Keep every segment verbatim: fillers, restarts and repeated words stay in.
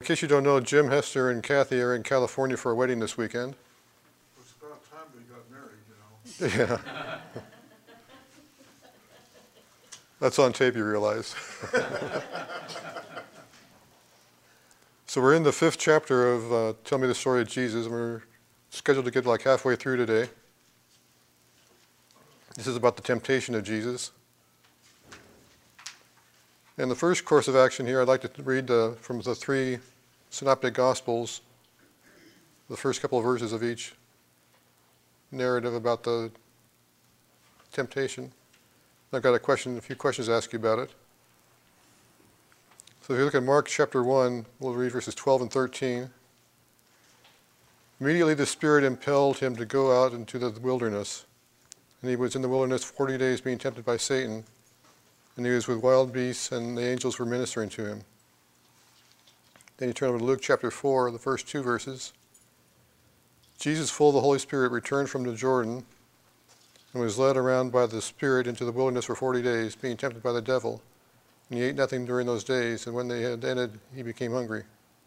case you don't know, Jim, Hester, and Kathy are in California for a wedding this weekend. It's about time they got married, you know. Yeah. That's on tape, you realize. So we're in the fifth chapter of uh, Tell Me the Story of Jesus, and we're scheduled to get like halfway through today. This is about the temptation of Jesus. And the first course of action here, I'd like to read uh, from the three synoptic gospels, the first couple of verses of each narrative about the temptation. I've got a question, a few questions to ask you about it. So if you look at Mark chapter one, we'll read verses twelve and thirteen. Immediately the Spirit impelled him to go out into the wilderness. And he was in the wilderness forty days being tempted by Satan. And he was with wild beasts, and the angels were ministering to him. Then you turn over to Luke chapter four, the first two verses. Jesus, full of the Holy Spirit, returned from the Jordan and was led around by the Spirit into the wilderness for forty days, being tempted by the devil. And he ate nothing during those days, and when they had ended, he became hungry.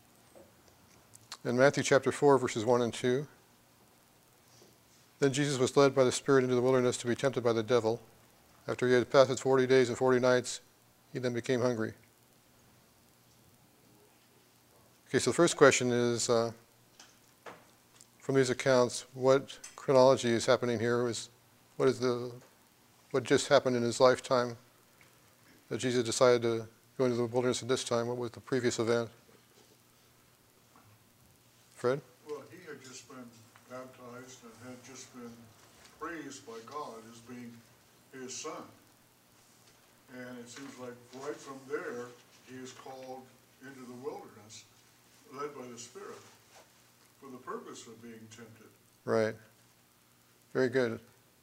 In Matthew chapter four, verses one and two, then Jesus was led by the Spirit into the wilderness to be tempted by the devil. After he had fasted forty days and forty nights, he then became hungry. Okay, so the first question is, uh, from these accounts, what chronology is happening here? Is what is the what just happened in his lifetime that Jesus decided to go into the wilderness at this time? What was the previous event? Fred? Well, he had just been baptized and had just been praised by God as being his son. And it seems like right from there, he is called into the wilderness, led by the Spirit, for the purpose of being tempted. Right. Very good.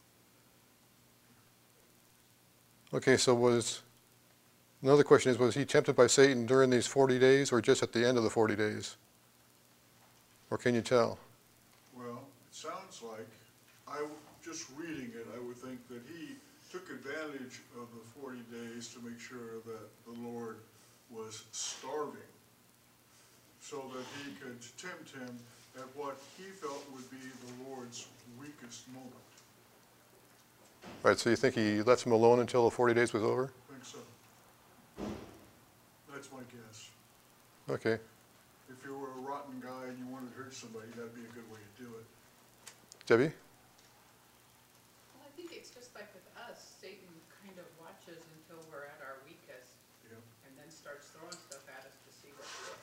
Okay, so was, another question is, was he tempted by Satan during these forty days or just at the end of the forty days? Or can you tell? Well, it sounds like, I, w- just reading it, I would think that he took advantage of the forty days to make sure that the Lord was starving, so that he could tempt him at what he felt would be the Lord's weakest moment. Right, so you think he left him alone until the forty days was over? I think so. That's my guess. Okay. If you were a rotten guy and you wanted to hurt somebody, that'd be a good way to do it. Debbie? Well, I think it's just like with us, Satan kind of watches until we're at our weakest, Yep. and then starts throwing stuff at us to see what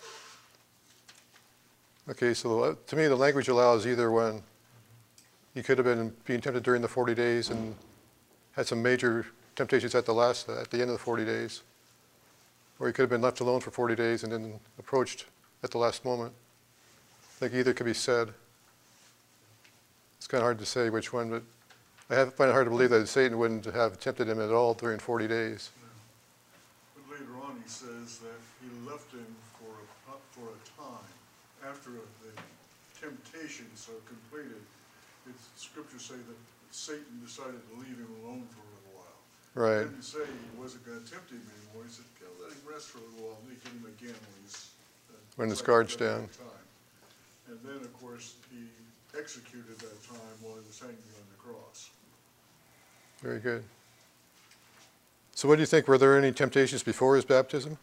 we Okay, so uh, to me the language allows either when he could have been being tempted during the forty days and had some major temptations at the last, at the end of the forty days. Or he could have been left alone for forty days and then approached at the last moment. I think either could be said. It's kind of hard to say which one, but I have, find it hard to believe that Satan wouldn't have tempted him at all during forty days. Yeah. But later on he says that he left him for a, for a time. After the temptations are completed, it's, scriptures say that Satan decided to leave him alone for a little while. Right. He didn't say he wasn't going to tempt him anymore. He said, "Okay, let him rest for a little while, and then hit him again when he's uh, When his like guard's that down. time." And then, of course, he executed that time while he was hanging on the cross. Very good. So what do you think? Were there any temptations before his baptism?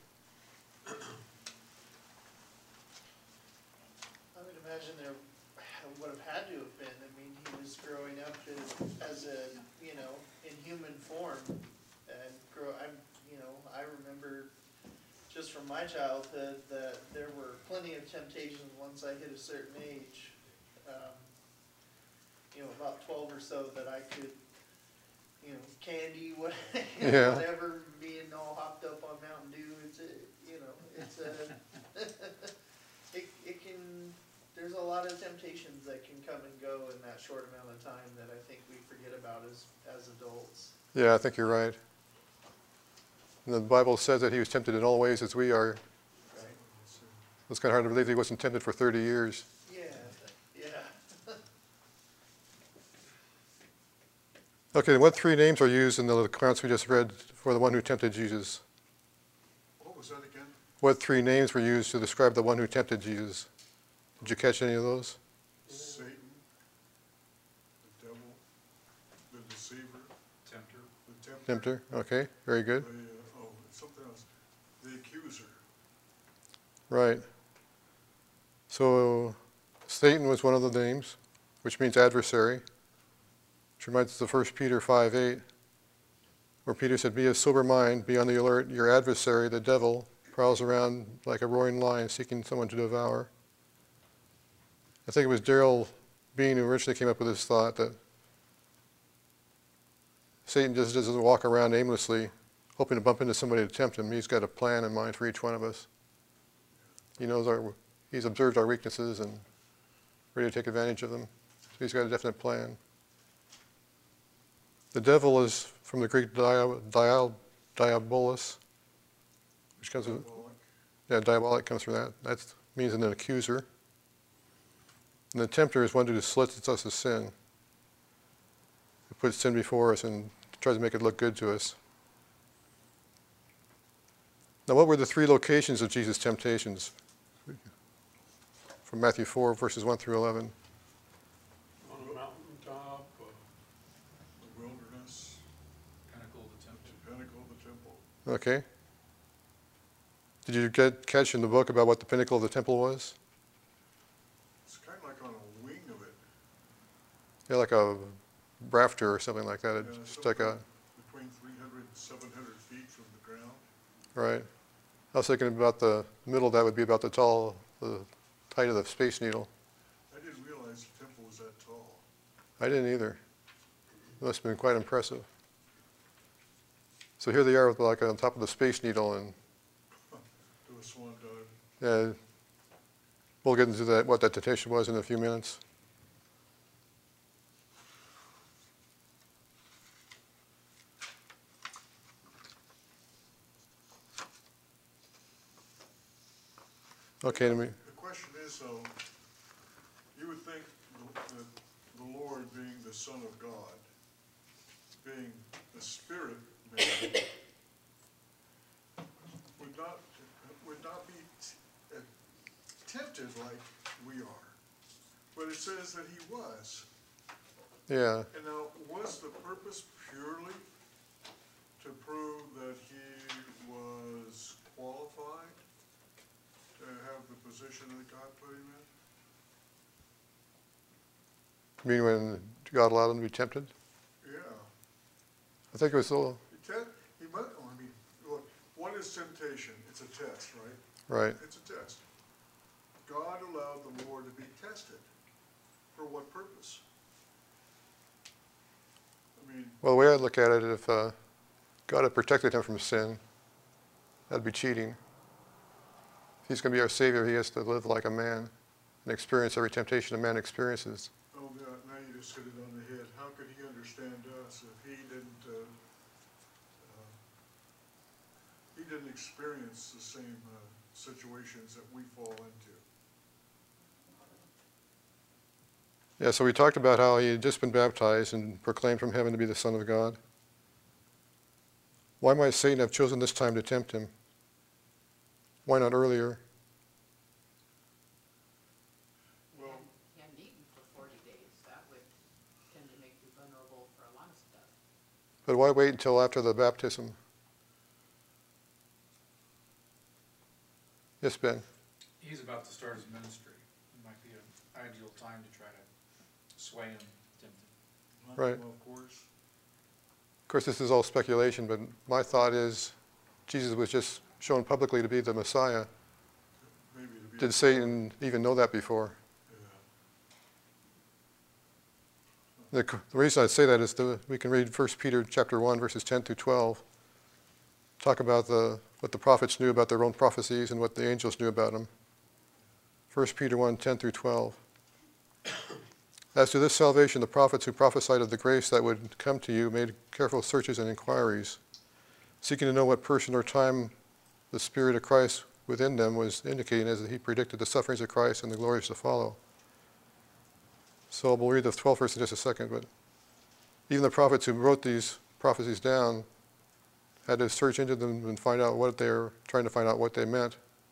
I would imagine there would have had to have been. I mean, he was growing up as, as a, you know, in human form. And grow, I'm, you know, I remember just from my childhood that there were plenty of temptations once I hit a certain age. Um, you know, about twelve or so, that I could, you know, candy, what, you know, Yeah. whatever, being all hopped up on Mountain Dew. It's a, you know, it's a, it, it can, there's a lot of temptations that can come and go in that short amount of time that I think we forget about as, as adults. Yeah, I think you're right. And the Bible says that he was tempted in all ways as we are. Right? It's kind of hard to believe he wasn't tempted for thirty years. Yeah, yeah. Okay, what three names are used in the accounts we just read for the one who tempted Jesus? What was that again? what three names were used to describe the one who tempted Jesus. Did you catch any of those? Satan, the devil, the deceiver, Tempter. the tempter. Tempter, okay, very good. The, uh, oh, something else, the accuser. Right. So Satan was one of the names, which means adversary, which reminds us of First Peter five eight, where Peter said, be of sober mind, be on the alert, your adversary, the devil, prowls around like a roaring lion seeking someone to devour. I think it was Darrell Bean who originally came up with this thought that Satan just doesn't walk around aimlessly hoping to bump into somebody to tempt him. He's got a plan in mind for each one of us. He knows our, he's observed our weaknesses and ready to take advantage of them. So he's got a definite plan. The devil is from the Greek dia, dia, diabolos, which comes from, Diabolic. yeah, diabolic comes from that. That means an accuser. And the tempter is one who solicits us to sin. Who puts sin before us and tries to make it look good to us. Now, what were the three locations of Jesus' temptations? From Matthew four, verses one through eleven. On a mountaintop, uh, The wilderness, pinnacle of the temple. the pinnacle of the temple. Okay. Did you get catch in the book about what the pinnacle of the temple was? It's kind of like on a wing of it. Yeah, like a rafter or something like that. It Yeah, stuck something out. Between three hundred and seven hundred feet from the ground. Right. I was thinking about the middle, that would be about the tall, the height of the Space Needle. I didn't realize the temple was that tall. I didn't either. It must have been quite impressive. So here they are, with like on top of the Space Needle, and To a swan dive. yeah, we'll get into that, what that temptation was in a few minutes. Okay, let me, The question is, though, you would think the, the, the Lord being the Son of God, being the Spirit man, would not, would not be t- uh, tempted like we are. But it says that he was. yeah, And now, was the purpose purely to prove that he was qualified to have the position that God put him in? you mean when God allowed him to be tempted? Yeah. I think it was a little, He, te- he must, oh, I mean, look, what is temptation? It's a test, right? right. It's a test. God allowed the Lord to be tested. For what purpose? I mean, Well, the way I look at it, if uh, God had protected him from sin, that'd be cheating. If he's going to be our Savior, he has to live like a man and experience every temptation a man experiences. oh, God, now you just hit it on the head. How could he understand us if he didn't, uh, uh, he didn't experience the same uh, situations that we fall into? Yeah, so we talked about how he had just been baptized and proclaimed from heaven to be the Son of God. Why might Satan have chosen this time to tempt him? Why not earlier? Well, He hadn't eaten for forty days. That would tend to make you vulnerable for a lot of stuff. But why wait until after the baptism? Yes, Ben? He's about to start his ministry. It might be an ideal time to try to sway him, tempt him. Right. well, of course. Of course, this is all speculation, but my thought is Jesus was just shown publicly to be the Messiah. Maybe to be. Did Satan even know that before? Yeah. The, the reason I say that is that we can read First Peter chapter one, verses ten through twelve. Talk about the, what the prophets knew about their own prophecies and what the angels knew about them. First Peter one, ten through twelve. As to this salvation, the prophets who prophesied of the grace that would come to you made careful searches and inquiries, seeking to know what person or time the Spirit of Christ within them was indicating as he predicted the sufferings of Christ and the glories to follow. So we'll read the twelfth verse in just a second, but even the prophets who wrote these prophecies down had to search into them and find out what they were trying to find out what they meant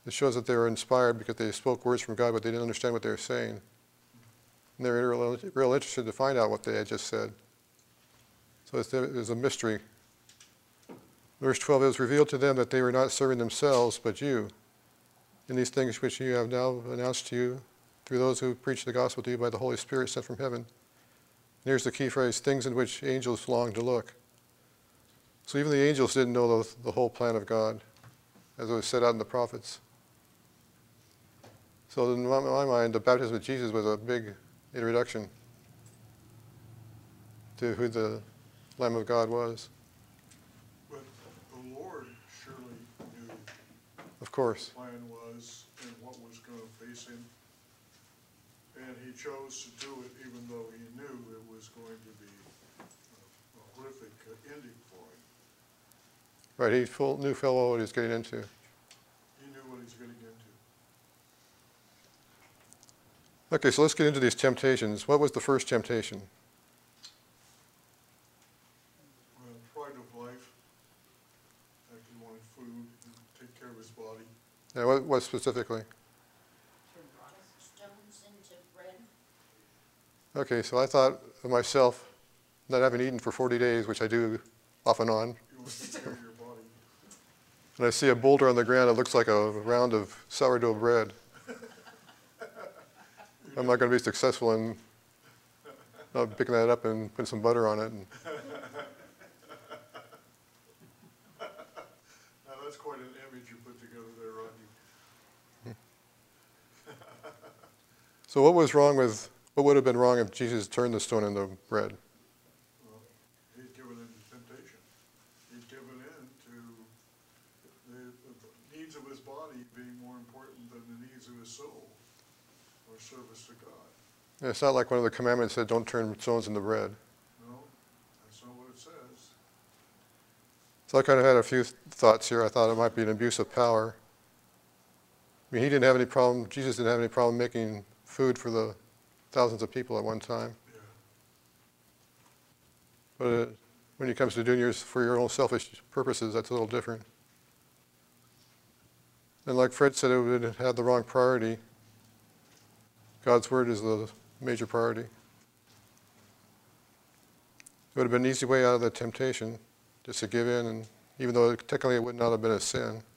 It shows that they were inspired because they spoke words from God, but they didn't understand what they were saying. And they were real, real interested to find out what they had just said. So it's, it was a mystery. Verse twelve, it was revealed to them that they were not serving themselves, but you. In these things which you have now announced to you, through those who preach the gospel to you by the Holy Spirit sent from heaven. And here's the key phrase, things in which angels long to look. So even the angels didn't know the, the whole plan of God, as it was set out in the prophets. So in my, my mind, the baptism of Jesus was a big introduction to who the Lamb of God was. But the Lord surely knew Of course. what the plan was and what was going to face him. And he chose to do it even though he knew it was going to be a horrific ending for him. Right, he full, knew full well what he was getting into. He knew what he's getting into. Okay, so let's get into these temptations. What was the first temptation? Well, pride of life, like he wanted food, and take care of his body. And what, what specifically? Stones into bread. Okay, so I thought of myself not having eaten for forty days, which I do off and on, You want to take care of your body. and I see a boulder on the ground that looks like a round of sourdough bread. I'm not going to be successful in uh, picking that up and putting some butter on it. And Now, that's quite an image you put together there, Rodney. so what was wrong with, what would have been wrong if Jesus turned the stone into bread? Well, he'd given in to temptation. He'd given in to the, the needs of his body being more important than the needs of his soul or service to God. And it's not like one of the commandments said, don't turn stones into bread. No, that's not what it says. So I kind of had a few th- thoughts here. I thought it might be an abuse of power. I mean, he didn't have any problem, Jesus didn't have any problem making food for the thousands of people at one time. Yeah. But uh, when it comes to doing yours for your own selfish purposes, that's a little different. And like Fred said, it would have had the wrong priority. God's word is the major priority. It would have been an easy way out of the temptation, just to give in, and even though it, technically it would not have been a sin, it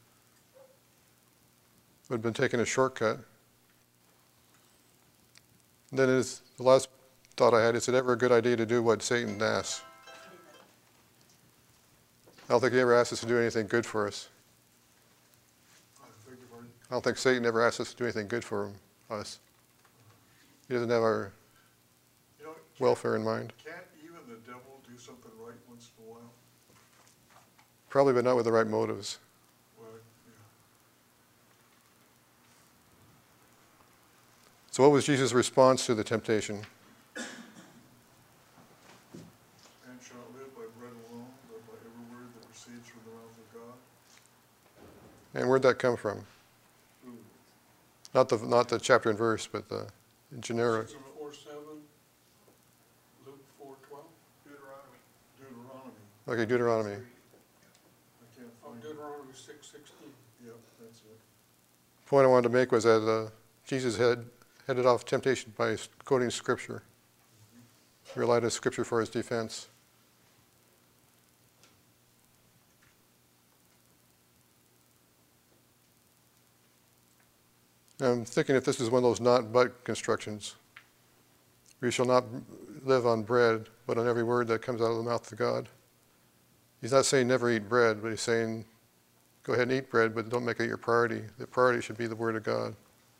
would have been taking a shortcut. And then is, the last thought I had, is it ever a good idea to do what Satan asks? I don't think he ever asked us to do anything good for us. I beg your pardon? I don't think Satan ever asked us to do anything good for him, us. He doesn't have our You know, can't- welfare in mind. Can't even the devil do something right once in a while? Probably, but not with the right motives. Well, yeah. So what was Jesus' response to the temptation? Man shall not live by bread alone, but by every word that proceeds from the mouth of God. And where'd that come from? Ooh. Not the, not the chapter and verse, but the generic. Six and four seven, Luke four twelve, Deuteronomy. Deuteronomy. Okay, Deuteronomy. I can't oh, find it. Deuteronomy six sixteen. Yep, that's it. The point I wanted to make was that uh, Jesus had headed off temptation by quoting Scripture. He relied on Scripture for his defense. I'm thinking if this is one of those not but constructions. We shall not live on bread, but on every word that comes out of the mouth of God. He's not saying never eat bread, but he's saying go ahead and eat bread, but don't make it your priority. The priority should be the Word of God.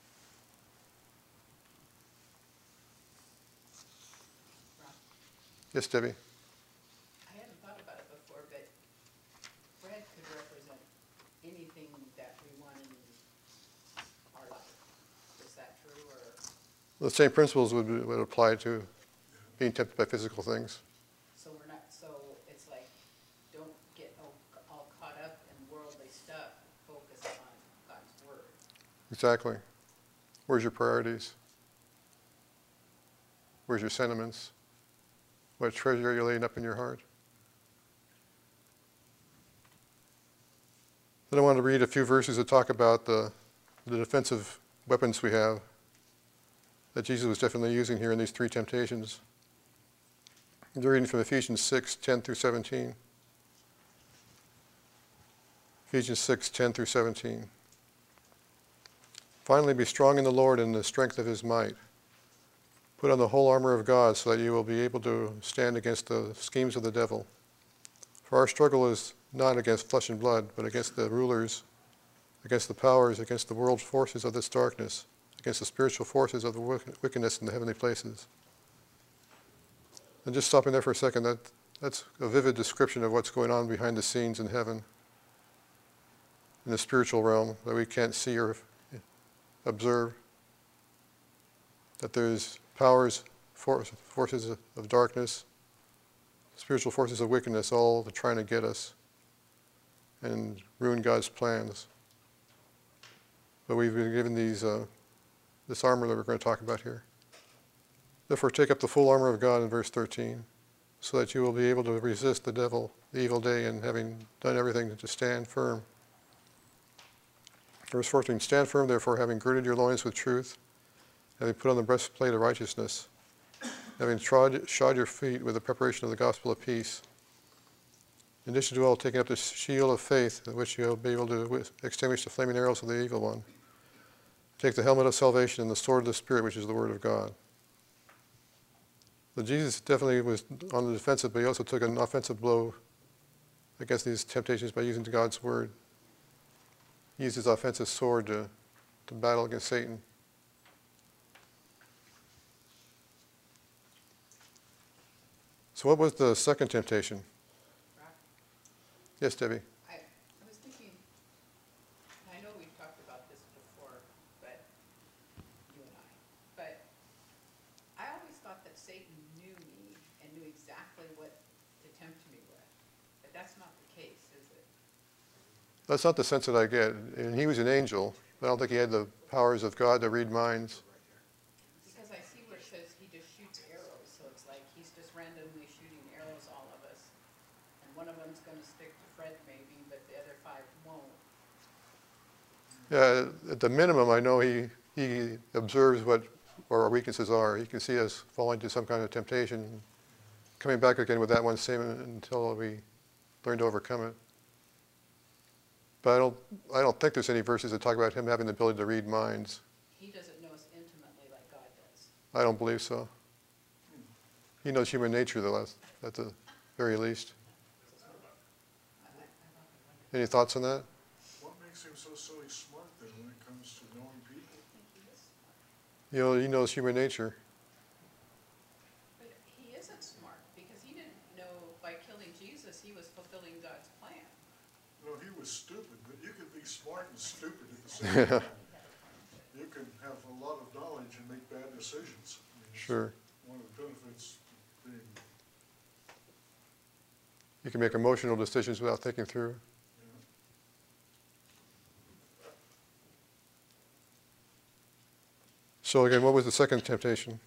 Yes, Debbie? I hadn't thought about it before, but bread could represent anything that we want in our life. Is that true, or? The same principles would, be- would apply to being tempted by physical things. So we're not, so it's like, don't get all, all caught up in worldly stuff, focus on God's word. Exactly. Where's your priorities? Where's your sentiments? What treasure are you laying up in your heart? Then I want to read a few verses that talk about the the defensive weapons we have that Jesus was definitely using here in these three temptations. I'm reading from Ephesians six, ten through seventeen. Ephesians six, ten through seventeen. Finally, be strong in the Lord and the strength of his might. Put on the whole armor of God so that you will be able to stand against the schemes of the devil. For our struggle is not against flesh and blood, but against the rulers, against the powers, against the world forces of this darkness, against the spiritual forces of the wickedness in the heavenly places. And just stopping there for a second, that, that's a vivid description of what's going on behind the scenes in heaven, in the spiritual realm that we can't see or observe. That there's powers, force, forces of darkness, spiritual forces of wickedness, all trying to get us and ruin God's plans. But we've been given these, uh, this armor that we're going to talk about here. Therefore, take up the full armor of God in verse thirteen, so that you will be able to resist the devil, the evil day, and having done everything to stand firm. Verse fourteen, stand firm, therefore, having girded your loins with truth, having put on the breastplate of righteousness, having trod, shod your feet with the preparation of the gospel of peace. In addition to all, taking up the shield of faith, with which you will be able to extinguish the flaming arrows of the evil one. Take the helmet of salvation and the sword of the Spirit, which is the word of God. So Jesus definitely was on the defensive, but he also took an offensive blow against these temptations by using God's word. He used his offensive sword to, to battle against Satan. So what was the second temptation? Rock? Yes, Debbie? I, I was thinking, I know we've talked about this before, but, you and I, but I always thought that Satan knew me and knew exactly what to tempt me with. But that's not the case, is it? That's not the sense that I get. And he was an angel. I don't think he had the powers of God to read minds. Because I see where it says he just shoots arrows, so it's like he's just randomly shooting arrows, all of us. And one of them's gonna stick to Fred maybe, but the other five won't. Yeah, at the minimum, I know he, he observes what where our weaknesses are. He can see us falling into some kind of temptation, coming back again with that one same until we learn to overcome it. But I don't, I don't think there's any verses that talk about him having the ability to read minds. He doesn't know us intimately like God does. I don't believe so. He knows human nature, though, that's, at the very least. Any thoughts on that? What makes him so silly smart then when it comes to knowing people? You know, he knows human nature. But he isn't smart, because he didn't know by killing Jesus, he was fulfilling God's plan. No, he was stupid, but you can be smart and stupid at the same time. You can have a lot of knowledge and make bad decisions. I mean, it's Sure. one of the benefits of being, You can make emotional decisions without thinking through. you know, So again, what was the second temptation?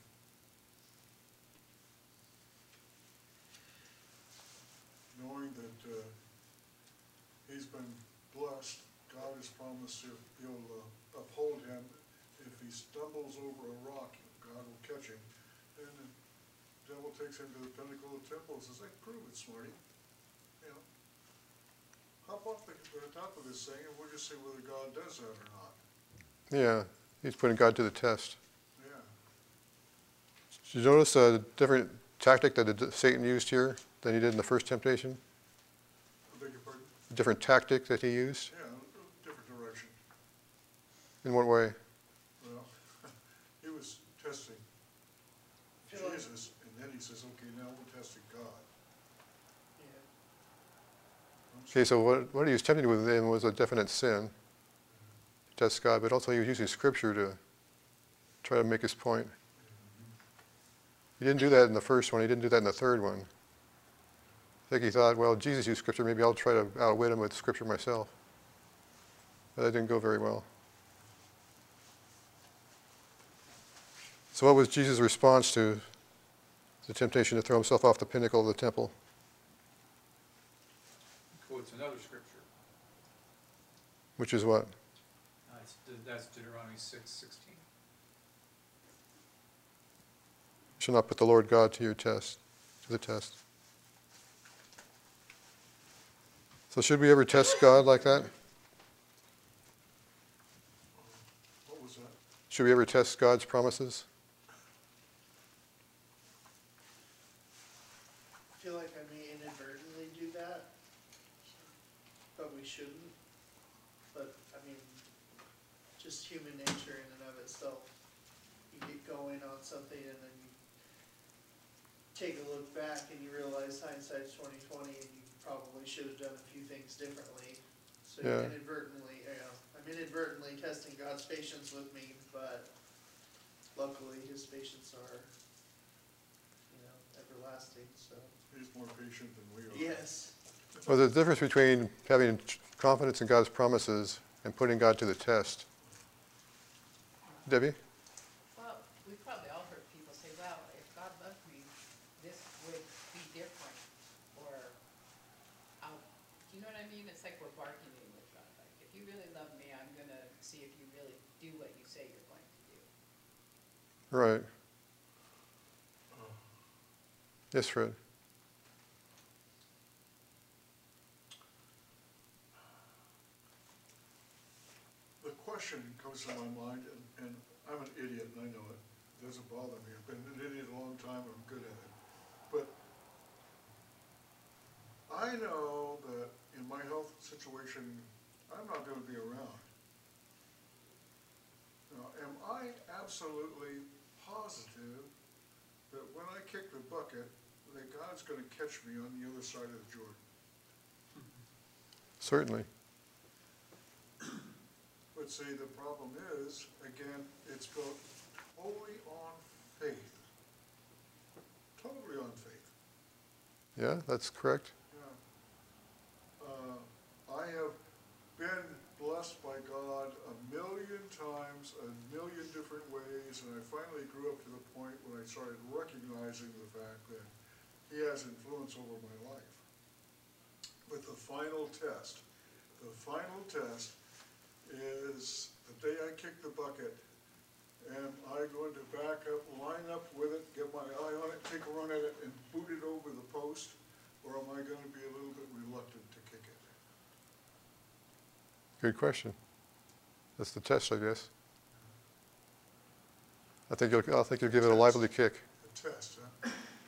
knowing that uh, he's been blessed, God has promised he'll, he'll uh, uphold him. If he stumbles over a rock, God will catch him. And the devil takes him to the pinnacle of the temple and says, hey, prove it, smarty. You know, hop off the, the top of this thing and we'll just see whether God does that or not. Yeah, he's putting God to the test. Yeah. Did you notice a different tactic that Satan used here than he did in the first temptation? I beg your pardon? A different tactic that he used? Yeah, a different direction. In what way? Well, he was testing Feel like- Jesus, and then he says, okay, now we're testing God. Yeah. Okay, so what, what he was tempting with him was a definite sin, to test God, but also he was using Scripture to try to make his point. He didn't do that in the first one. He didn't do that in the third one. I think he thought, well, Jesus used Scripture. Maybe I'll try to outwit him with Scripture myself. But that didn't go very well. So what was Jesus' response to the temptation to throw himself off the pinnacle of the temple? Quotes another scripture. Which is what? Uh, it's the That's Deuteronomy six sixteen. You shall not put the Lord God to your test, to the test. So should we ever test God like that? What was that? Should we ever test God's promises? I feel like I may inadvertently do that, but we shouldn't. But, I mean, just human nature in and of itself. You get going on something and then you take a look back and you realize hindsight's twenty twenty and you probably should have done a few things differently. So Yeah. you inadvertently, you know, I'm inadvertently testing God's patience with me, but luckily his patience are, you know, everlasting, so. He's more patient than we are. Yes. Well, the difference between having confidence in God's promises and putting God to the test. Debbie? Well, we've probably all heard people say, well, if God loved me, this would be different, or, I'll, do you know what I mean? It's like we're bargaining with God, like, if you really love me, I'm gonna see if you really do what you say you're going to do. Right. Yes, Fred? The question comes to my mind, and, and I'm an idiot, and I know it. It doesn't bother me. I've been an idiot a long time, I'm good at it. But I know that in my health situation, I'm not gonna be around. Now, am I absolutely positive that when I kick the bucket, that God's gonna catch me on the other side of the Jordan? Certainly. But see, the problem is, again, it's built wholly on faith. Totally on faith. Yeah, that's correct. Yeah. Uh, I have been blessed by God a million times, a million different ways, and I finally grew up to the point when I started recognizing the fact that He has influence over my life. But the final test, the final test is the day I kick the bucket, am I going to back up, line up with it, get my eye on it, take a run at it, and boot it over the post, or am I going to be a little bit reluctant to kick it? Good question. That's the test, I guess. I think you'll, I think you'll give it a lively kick. The test, huh?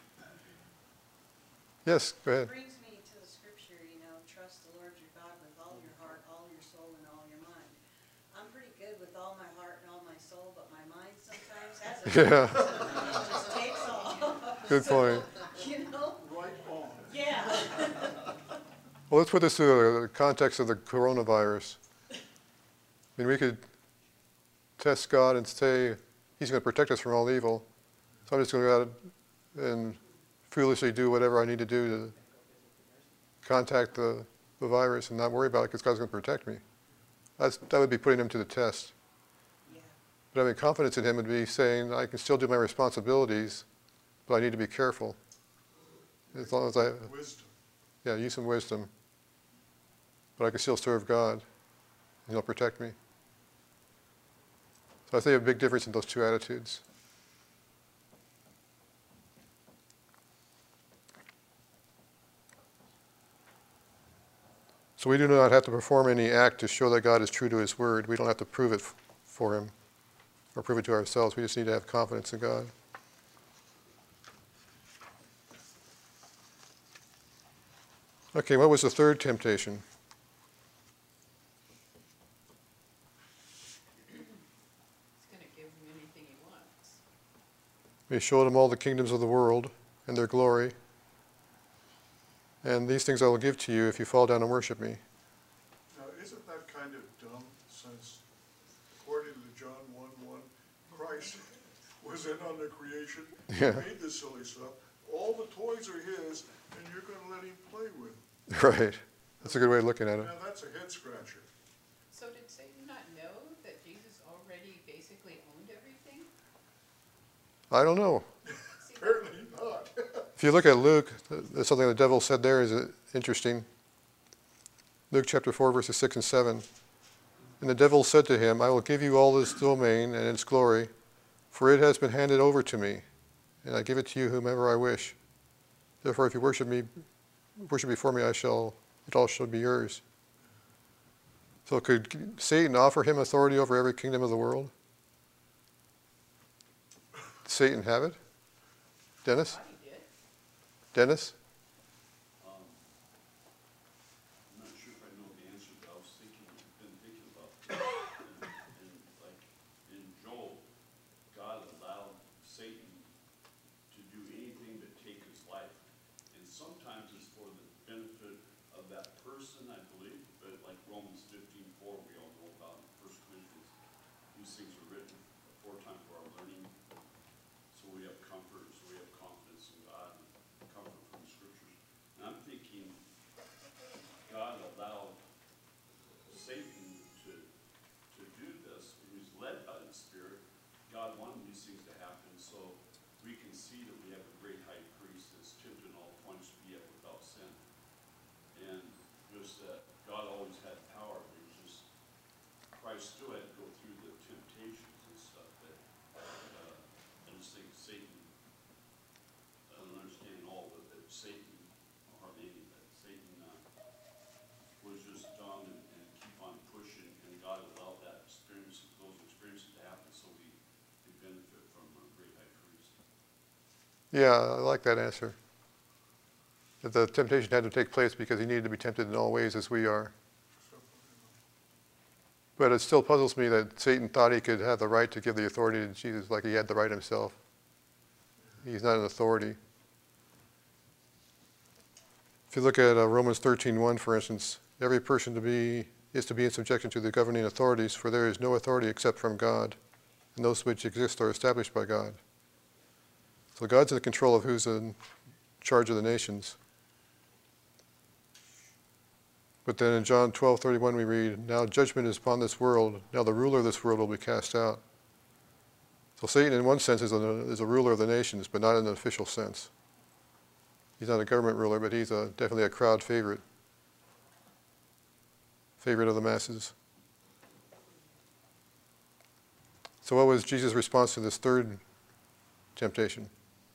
Yes, go ahead. Brings me to the scripture, you know, trust the Lord your God with all your heart, all your soul, and all your mind. I'm pretty good with all my heart and all my soul, but my mind sometimes has a Yeah, it just takes off. good point. You know? Right on. Yeah. Well, let's put this to the context of the coronavirus. I mean, we could test God and say He's going to protect us from all evil. So I'm just going to go out and foolishly do whatever I need to do to contact the, the virus and not worry about it because God's going to protect me. That's, that would be putting Him to the test. Yeah. But having confidence in Him would be saying I can still do my responsibilities, but I need to be careful. As long as I, Wisdom. yeah, use some wisdom. But I can still serve God, and He'll protect me. So I see a big difference in those two attitudes. So we do not have to perform any act to show that God is true to His word. We don't have to prove it f- for Him or prove it to ourselves. We just need to have confidence in God. Okay, what was the third temptation? It's gonna give him anything he wants. He showed him all the kingdoms of the world and their glory. And these things I will give to you if you fall down and worship me. Now, isn't that kind of dumb, since according to John one one, Christ was in on the creation, He Yeah. made this silly stuff, all the toys are His, and you're gonna let Him play with them. Right. That's a good way of looking at it. Now, that's a head scratcher. So did Satan not know that Jesus already basically owned everything? I don't know. See, that- Apparently not. If you look at Luke, there's something the devil said there is uh, interesting. Luke chapter four, verses six and seven. And the devil said to him, I will give you all this domain and its glory, for it has been handed over to me, and I give it to you whomever I wish. Therefore, if you worship me, worship before me, I shall, it all shall be yours. So could Satan offer him authority over every kingdom of the world? Did Satan have it? Dennis? Thought he did. Dennis? Um, I'm not sure if I know the answer, but I was thinking, been thinking about this. And, and like in Job, God allowed Satan to do anything but take his life. And sometimes it's for the benefit of that person, I believe, but like Romans fifteen four, we all know about, in First Corinthians, these things are written aforetime for our learning. So we have comfort, so we have confidence in God, and comfort from the scriptures. And I'm thinking God allowed Satan to, to do this. He was led by the Spirit. God wanted these things to happen, so we can see that we have a great high priest that's tempted in all points to be yet without sin. And just that God always had power. It was just, Christ still had to go through the temptations and stuff that, uh, I just think Satan, I don't understand all of it, but Satan, or hardly any of that, Satan uh, was just dumb and, and keep on pushing, and God allowed that experience, those experiences to happen so we could benefit from a great high priest. Yeah, I like that answer. That the temptation had to take place because he needed to be tempted in all ways as we are. But it still puzzles me that Satan thought he could have the right to give the authority to Jesus like he had the right himself. He's not an authority. If you look at uh, Romans thirteen one, for instance, every person to be is to be in subjection to the governing authorities, for there is no authority except from God, and those which exist are established by God. So God's in control of who's in charge of the nations. But then in John twelve thirty-one we read, now judgment is upon this world, now the ruler of this world will be cast out. So Satan in one sense is a, is a ruler of the nations, but not in an official sense. He's not a government ruler, but he's a, definitely a crowd favorite. Favorite of the masses. So what was Jesus' response to this third temptation?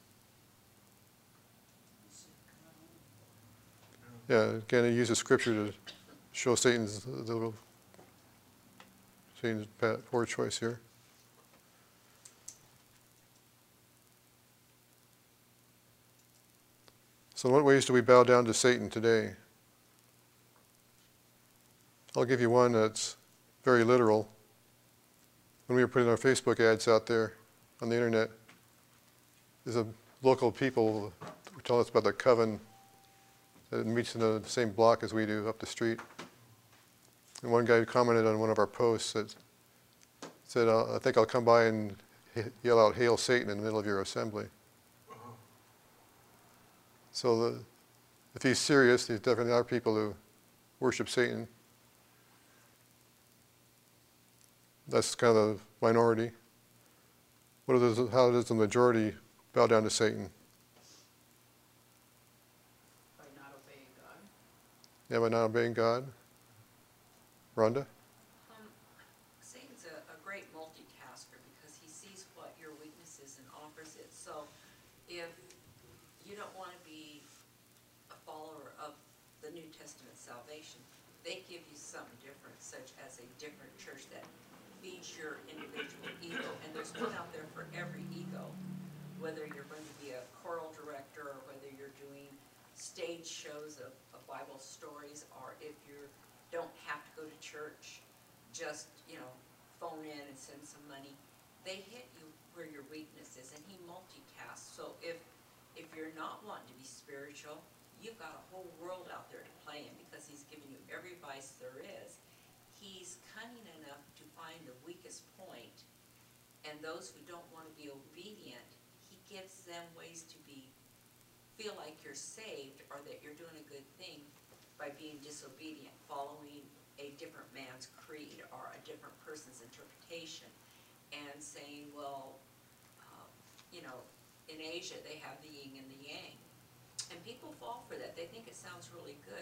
Yeah, again, he uses scripture to show Satan's the, Satan's poor choice here. So in what ways do we bow down to Satan today? I'll give you one that's very literal. When we were putting our Facebook ads out there on the internet, there's a local people who tell us about the coven that meets in the same block as we do up the street. And one guy commented on one of our posts that said, uh, I think I'll come by and yell out, "Hail Satan," in the middle of your assembly. Uh-huh. So the, if he's serious, there definitely are people who worship Satan. That's kind of the minority. What are those, how does the majority bow down to Satan? By not obeying God. Yeah, by not obeying God? Rhonda? Um, Satan's a, a great multitasker because he sees what your weakness is and offers it. So if you don't want to be a follower of the New Testament salvation, they give you something different, such as a different church that feeds your individual ego. And there's one out there for every ego, whether you're going to be a choral director or whether you're doing stage shows of, of Bible stories, or if you don't have to go to church, just, you know, phone in and send some money. They hit you where your weakness is, and he multitasks. So if if you're not wanting to be spiritual, you've got a whole world out there to play in because he's giving you every vice there is. He's cunning enough to find the weakest point, and those who don't want to be obedient, he gives them ways to be feel like you're saved or that you're doing a good thing by being disobedient, following a different man's creed or a different person's interpretation, and saying, well, uh, you know, in Asia they have the yin and the yang. And people fall for that. They think it sounds really good.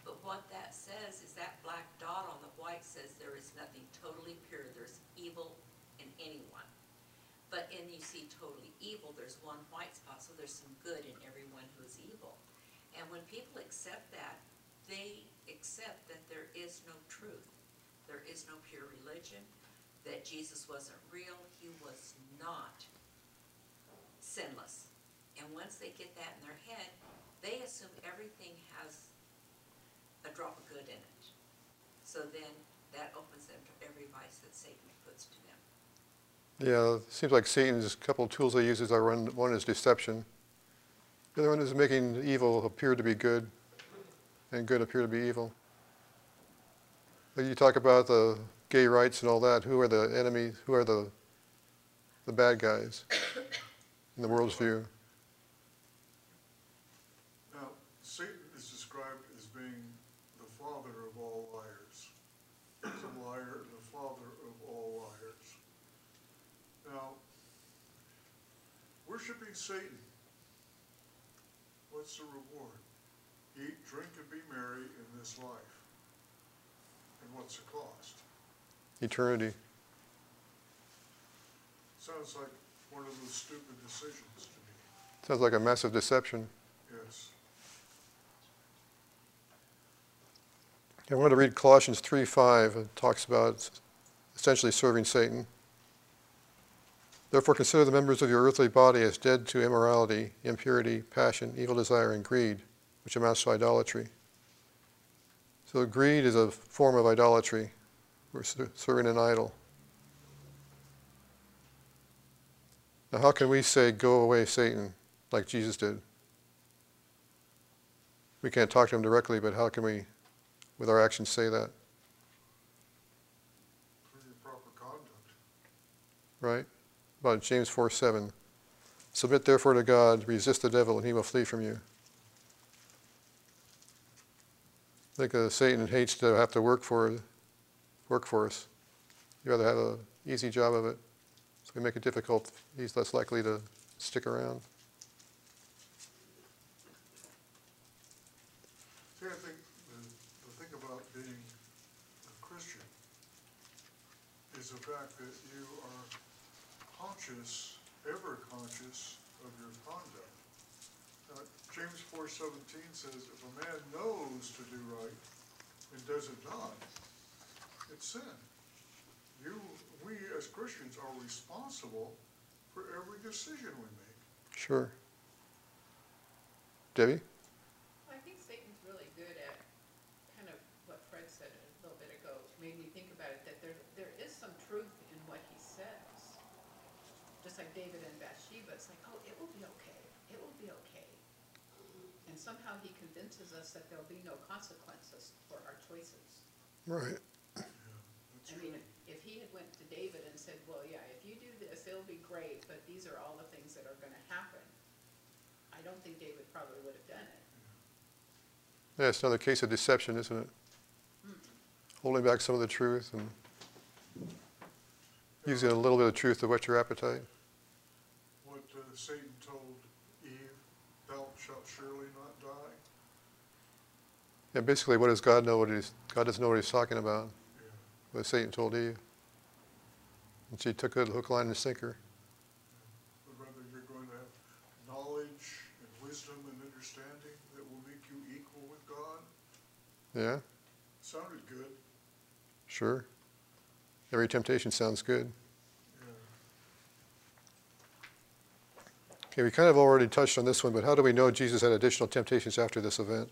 But what that says is that black dot on the white says there is nothing totally pure. There's evil in anyone. But in you see totally evil, there's one white spot, so there's some good in everyone who is evil. And when people accept that, they accept that there is no truth. There is no pure religion, that Jesus wasn't real. He was not sinless. And once they get that in their head, they assume everything has a drop of good in it. So then that opens them to every vice that Satan puts to them. Yeah, it seems like Satan's couple of tools he uses are one, one is deception. The other one is making evil appear to be good and good appear to be evil. Like you talk about the gay rights and all that. Who are the enemies? Who are the the bad guys in the world's view? Now, Satan is described as being the father of all liars. He's a liar and the father of all liars. Now, worshiping Satan, what's the reward? Eat, drink, and be merry in this life. And what's the cost? Eternity. Sounds like one of those stupid decisions to me. Sounds like a massive deception. Yes. I want to read Colossians three five. It talks about essentially serving Satan. Therefore consider the members of your earthly body as dead to immorality, impurity, passion, evil desire, and greed, which amounts to idolatry. So greed is a form of idolatry. We're serving an idol. Now how can we say, go away, Satan, like Jesus did? We can't talk to him directly, but how can we, with our actions, say that? Through your proper conduct. Right? About James four seven. Submit therefore to God, resist the devil, and he will flee from you. I think uh, Satan hates to have to work for, work for us. You'd rather have an easy job of it. So we make it difficult. He's less likely to stick around. See, I think the, the thing about being a Christian is the fact that you are conscious, ever conscious of your conduct. Uh, James four seventeen says, if a man knows to do right and does it not, it's sin. You, we as Christians are responsible for every decision we make. Sure. Debbie? I think Satan's really good at kind of what Fred said a little bit ago, made me think about it, that there, there is some truth in what he says. Just like David and Bathsheba, it's like, oh, it will be okay. It will be okay. And somehow he convinces us that there'll be no consequences for our choices. Right. I mean, if he had went to David and said, well, yeah, if you do this, it'll be great, but these are all the things that are going to happen, I don't think David probably would have done it. Yeah, it's another case of deception, isn't it? Hmm. Holding back some of the truth and using a little bit of truth to whet your appetite. What uh, Satan told Eve, thou shalt surely not die. Yeah, basically, what does God know? What he's, God doesn't know what he's talking about. Yeah. What Satan told Eve. And she took it hook, line, and sinker. But rather you're going to have knowledge and wisdom and understanding that will make you equal with God. Yeah, Sounded good. sure. Every temptation sounds good. Yeah. Okay, we kind of already touched on this one, but how do we know Jesus had additional temptations after this event?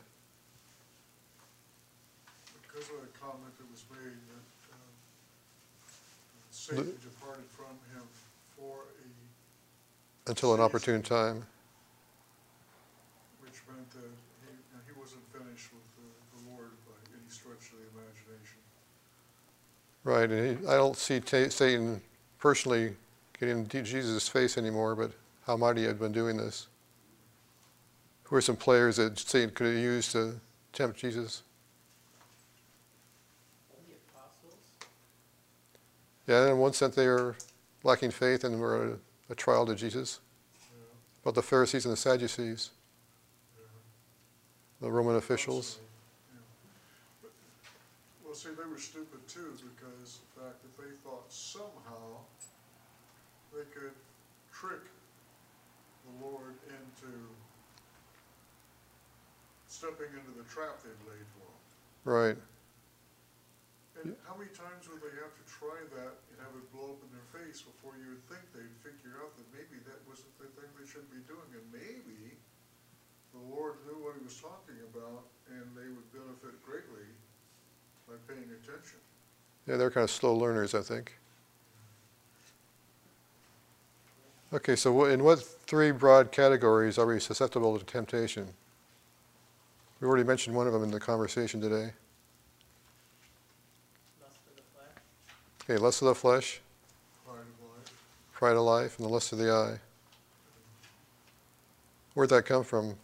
Because of the comment that was made that uh, Satan departed from him for a, Until an opportune time. which meant that he, he wasn't finished with the, the Lord by any stretch of the imagination. Right, and he, I don't see ta Satan personally getting into Jesus' face anymore, but how mighty he had been doing this. Who are some players that Satan could have used to tempt Jesus? The apostles. Yeah, in one sense they were lacking faith and were a, a trial to Jesus. Yeah, But the Pharisees and the Sadducees, yeah. the Roman officials. Absolutely, Well, see, they were stupid too, because the fact that they thought somehow they could trick the Lord into stepping into the trap they'd laid for him. Right. And how many times would they have to try that and have it blow up in their face before you would think they'd figure out that maybe that wasn't the thing they should be doing, and maybe the Lord knew what he was talking about, and they would benefit greatly by paying attention. Yeah, they're kind of slow learners, I think. Okay, so wha- in what three broad categories are we susceptible to temptation? We already mentioned one of them in the conversation today. Lust of the flesh. Okay, lust of the flesh, Pride of life. pride of life, and the lust of the eye. Where'd that come from?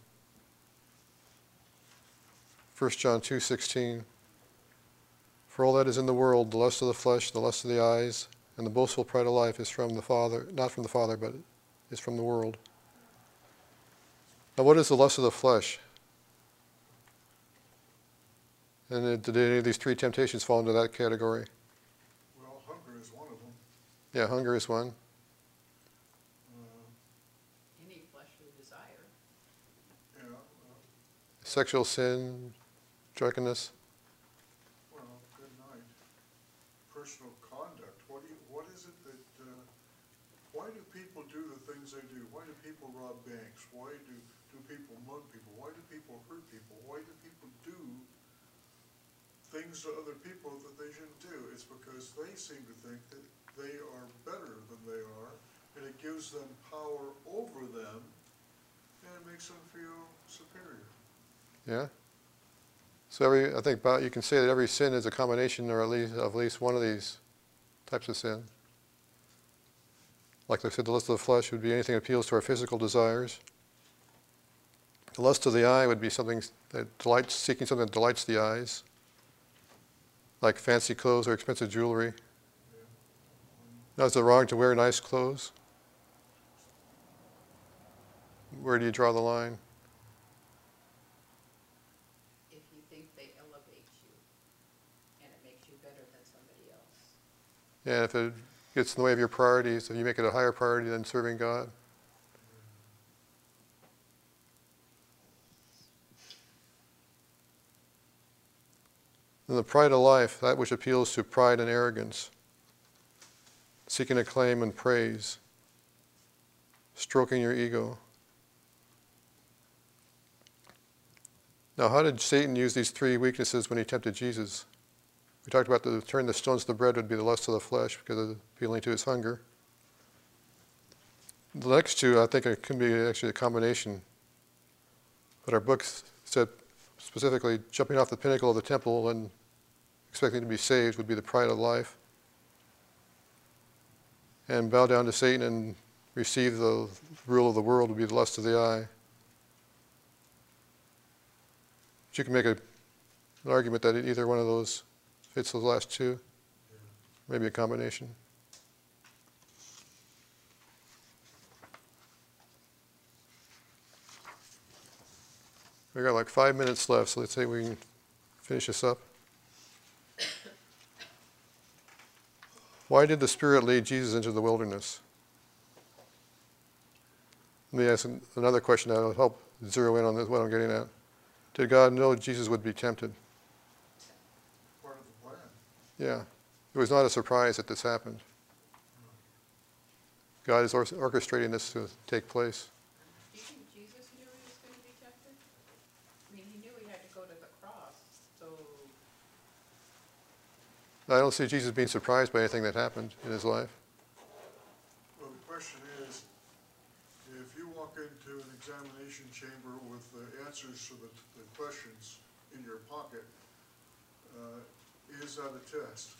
First John two sixteen. For all that is in the world, the lust of the flesh, the lust of the eyes, and the boastful pride of life is from the Father, not from the Father, but is from the world. Now, what is the lust of the flesh? And uh, did any of these three temptations fall into that category? Well, hunger is one of them. Yeah, hunger is one. Uh, Any fleshly desire. yeah, uh, Sexual sin, drunkenness. well, good night. Personal conduct. What do you, what is it that, uh, why do people do the things they do? Why do people rob banks? Why do, do people mug people? Why do people hurt people? Why do people do things to other people that they shouldn't do? It's because they seem to think that they are better than they are, and it gives them power over them, and it makes them feel superior. Yeah. So every, I think about, you can say that every sin is a combination, or at least of at least one of these types of sin. Like I said, the lust of the flesh would be anything that appeals to our physical desires. The lust of the eye would be something that delights, seeking something that delights the eyes, like fancy clothes or expensive jewelry. Now, is it wrong to wear nice clothes? Where do you draw the line? If you think they elevate you and it makes you better than somebody else. And if it gets in the way of your priorities, if you make it a higher priority than serving God. And the pride of life, that which appeals to pride and arrogance, seeking acclaim and praise, stroking your ego. Now, how did Satan use these three weaknesses when he tempted Jesus? We talked about the turn the stones to bread would be the lust of the flesh because of appealing to his hunger. The next two, I think it can be actually a combination. But our book said specifically jumping off the pinnacle of the temple and expecting to be saved would be the pride of life. And bow down to Satan and receive the rule of the world would be the lust of the eye. But you can make a, an argument that either one of those fits those last two. Maybe a combination. We got like five minutes left, so let's say we can finish this up. Why did the Spirit lead Jesus into the wilderness? Let me ask another question that'll help zero in on this, what I'm getting at. Did God know Jesus would be tempted? Part of the plan. Yeah. It was not a surprise that this happened. God is or- orchestrating this to take place. Do you think Jesus knew he was going to be tempted? I mean, he knew he had to go to the cross, so I don't see Jesus being surprised by anything that happened in his life. Well, the question is, if you walk into an examination chamber with the answers to the, the questions in your pocket, uh, is that a test?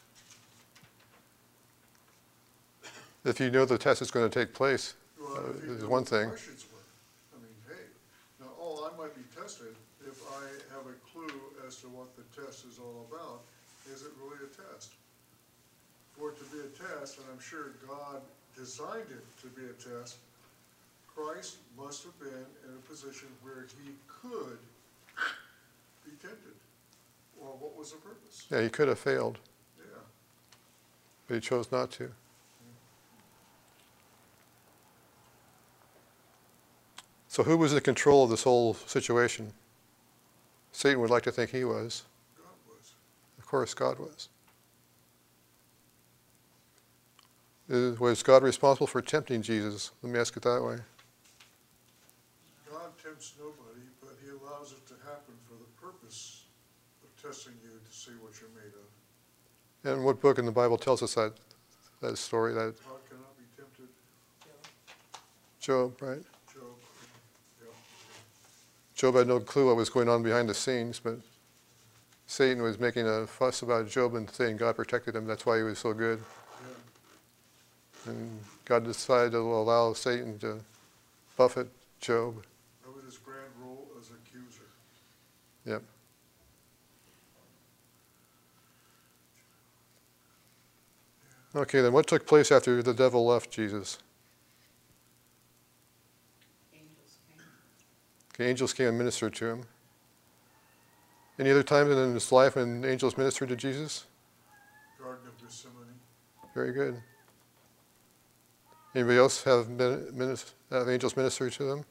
If you know the test is going to take place, Well, uh, if you is know one what the thing. questions were. I mean, hey, now, oh, I might be tested if I have a clue as to what the test is all about. Is it really a test? For it to be a test, and I'm sure God designed it to be a test, Christ must have been in a position where he could be tempted. Well, what was the purpose? Yeah, he could have failed, Yeah. but he chose not to. So who was in control of this whole situation? Satan would like to think he was. God was. Of course, God was. Is- Was God responsible for tempting Jesus? Let me ask it that way. God tempts nobody, but he allows it to happen for the purpose of testing you to see what you're made of. And what book in the Bible tells us that, that story, that God cannot be tempted. Job, right? Job. Yeah. Job had no clue what was going on behind the scenes, but Satan was making a fuss about Job and saying God protected him. That's why he was so good. Yeah. And God decided to allow Satan to buffet Job. That was his grand role as accuser. Yep. Okay, then what took place after the devil left Jesus? Angels came. Okay, angels came and ministered to him. Any other time in his life when angels ministered to Jesus? Garden of Gethsemane. Very good. Anybody else have, min- minis- have angels minister to them?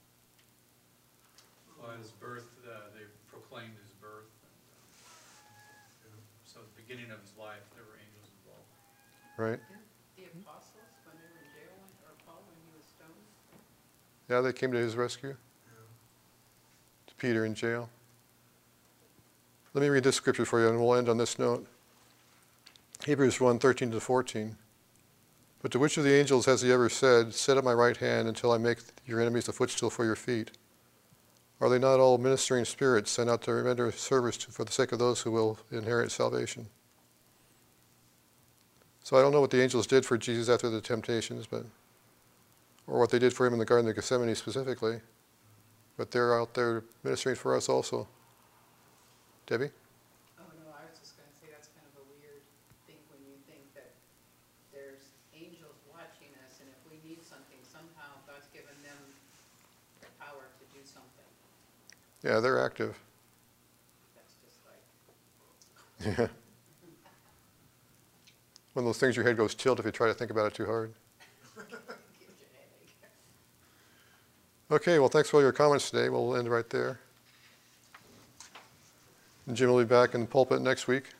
Well, at his birth, uh, they proclaimed his birth. And, uh, So at the beginning of his life, there were angels involved. Right? Didn't the apostles, when they were in jail, when- or Paul, when he was stoned? Yeah, they came to his rescue. Yeah. To Peter in jail. Let me read this scripture for you, and we'll end on this note. Hebrews one, thirteen to fourteen. But to which of the angels has he ever said, "Sit at my right hand until I make your enemies a footstool for your feet"? Are they not all ministering spirits sent out to render service to, for the sake of those who will inherit salvation? So I don't know what the angels did for Jesus after the temptations, but or what they did for him in the Garden of Gethsemane specifically. But they're out there ministering for us also. Debbie? Oh, no, I was just gonna say that's kind of a weird thing when you think that there's angels watching us, and if we need something, somehow God's given them the power to do something. Yeah, they're active. That's just like, Yeah. One of those things your head goes tilt if you try to think about it too hard. gives you a headache. Okay, well, thanks for all your comments today. We'll end right there. And Jim will be back in the pulpit next week.